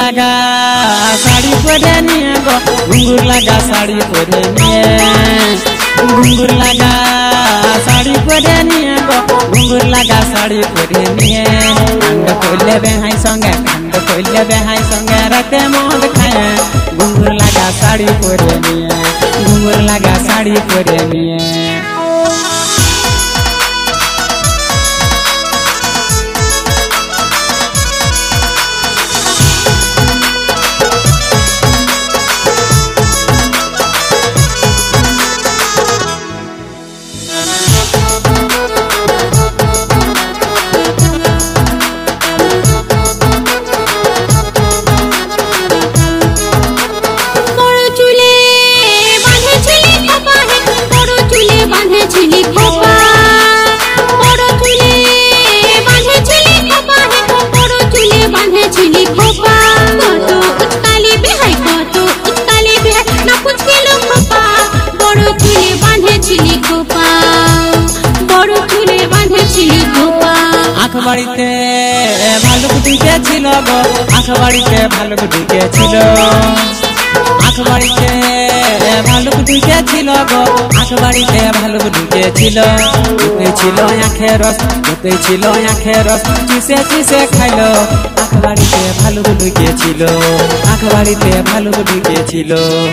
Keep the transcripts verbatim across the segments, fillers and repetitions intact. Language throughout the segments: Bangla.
লাগা শাড়ি পরে নিয়ে গো ঘুঙ্গুর লাগা শাড়ি পরে নিয়ে ঘুঙ্গুর লাগা শাড়ি পরে নিয়ে গো ঘুঙ্গুর লাগা শাড়ি পরে নিয়ে কান্ড করলে বেহাই সঙ্গে কান্ড করলে বেহাই সঙ্গে রাতে মদ খায় ঘুঙ্গুর লাগা শাড়ি পরে নিয়ে ঘুঙ্গুর লাগা শাড়ি পরে নিয়ে আখবাড়িতে ভালুক ঢুকেছিল গো আখবাড়িতে ভালুক ঢুকেছিল আখবাড়িতে ভালুক ঢুকেছিল গো আখবাড়িতে ভালুক ঢুকেছিল ঢুকেছিল আখের রস ঢুকেছিল আখের রস চুষে চুষে খাইলো আখবাড়িতে ভালুক ঢুকেছিল আখবাড়িতে ভালুক ঢুকেছিল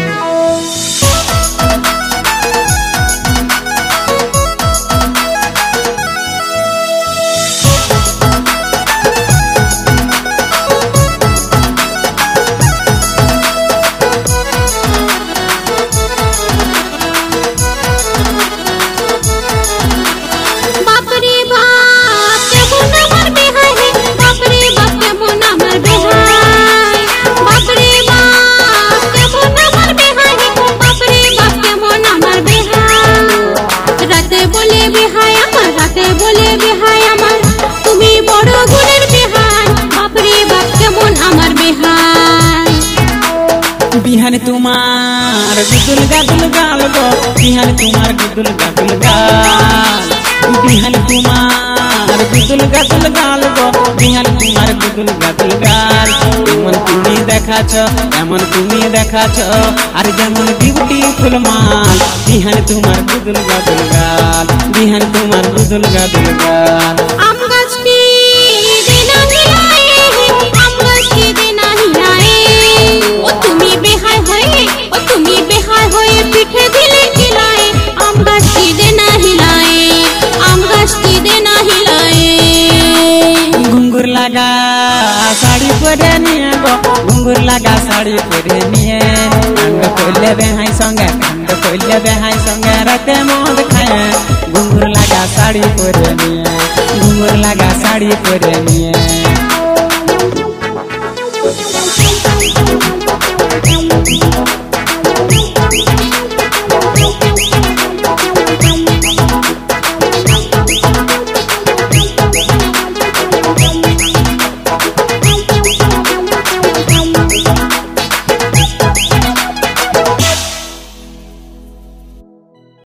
बिहान तुम्हार गुदुल गादुल गाल गो बिहान तुम्हार गुदुल गादुल गाल बिहान तुम्हार गुदुल गादुल गाल गो बिहान तुम्हार गुदुल गादुल गाल एमन तुमी देखाछो एमन तुमी देखाछो आर जेमन बिउटीफुल माल बिहान तुम्हार गुदुल गादुल गाल बिहान तुम्हार गुदुल गादुल गाल आम गाछटी देना हिलाए आम गाछटी देना हिलाए ओ तुमी बेहाय होए ओ तुमी बेहाय होए पीठे दिले खिलाए आम गाछटी देना हिलाए आम गाछटी देना हिलाए घुंघुर लगा साड़ी परे निये गो घुंघुर लगा साड़ी परे निये कांड कोइले बेहाय संगे कांड कोइले बेहाय संगे राते मद खाए घुंघुर लगा साड़ी परे निये घुंघुर लगा साड़ी परे निये Thank you.